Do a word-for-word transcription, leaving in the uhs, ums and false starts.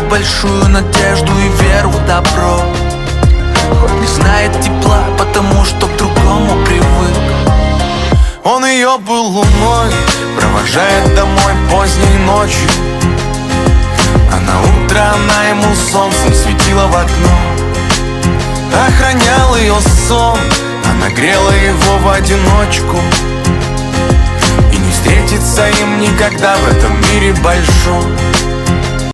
большую надежду и веру в добро. Хоть не знает тепла, потому что к другому привык. Он ее был луной, провожает домой поздней ночью, а на утро она ему солнцем светила в окно. Охранял ее сон, она грела его в одиночку. И не встретиться им никогда в этом мире большом.